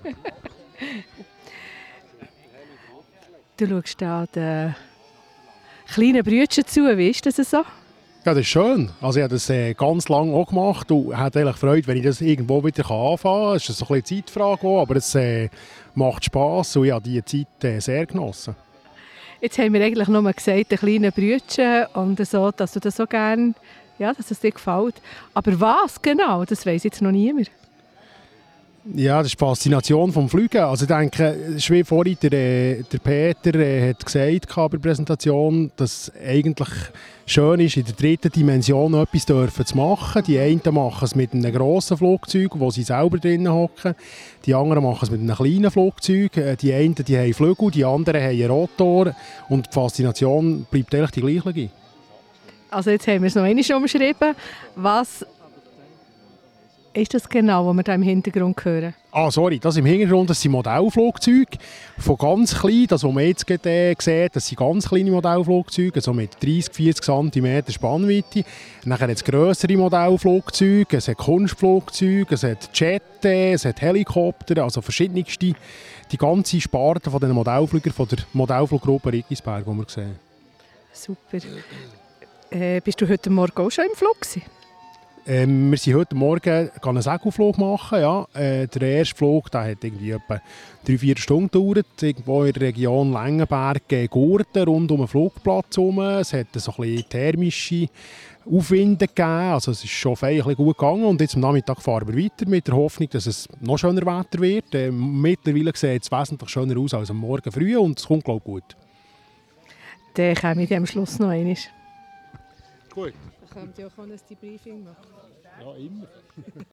Du schaust da den kleinen Brüdchen zu, wie ist das so? Ja, das ist schön. Also ich habe das ganz lange auch gemacht und hatte eigentlich Freude, wenn ich das irgendwo wieder anfangen kann. Es ist so ein bisschen eine Zeitfrage auch, aber es macht Spass und ich habe diese Zeit sehr genossen. Jetzt haben wir eigentlich nur gesagt, den kleinen Brüdchen und so, dass du das so gerne, ja, dass es dir gefällt. Aber was genau, das weiss jetzt noch niemand. Ja, das ist die Faszination vom Fliegen. Also ich denke, es ist wie vorhin der Peter hat gesagt bei der Präsentation, dass es eigentlich schön ist, in der dritten Dimension etwas zu machen. Die einen machen es mit einem grossen Flugzeug, wo sie selber drinnen hocken. Die anderen machen es mit einem kleinen Flugzeug. Die einen die haben Flügel, die anderen haben einen Rotor. Und die Faszination bleibt eigentlich die gleiche. Also jetzt haben wir es noch einmal umschrieben. Was ist das genau, was wir da im Hintergrund hören? Sorry, das im Hintergrund, das sind Modellflugzeuge. Von ganz klein, das was man jetzt sieht, das sind ganz kleine Modellflugzeuge, also mit 30-40 cm Spannweite. Dann hat es grössere Modellflugzeuge, es hat Kunstflugzeuge, es hat Jets, es hat Helikopter, also verschiedenste, die ganze Sparte von den Modellflügern von der Modellfluggruppe Riggisberg, die wir sehen. Super. Bist du heute Morgen auch schon im Flug gewesen? Wir sind heute Morgen einen Segelflug machen. Ja. Der erste Flug der hat irgendwie etwa 3-4 Stunden gedauert. Irgendwo in der Region Längenberg, Gurten, rund um den Flugplatz herum. Es hat so ein bisschen thermische Aufwinde gegeben. Also es ist schon fein gut gegangen. Und jetzt am Nachmittag fahren wir weiter mit der Hoffnung, dass es noch schöner Wetter wird. Mittlerweile sieht es wesentlich schöner aus als am Morgen früh und es kommt, glaube ich, gut. Dann komme ich am Schluss noch einmal. Gut. Dann könnt ihr auch ein Debriefing machen. Ja, immer.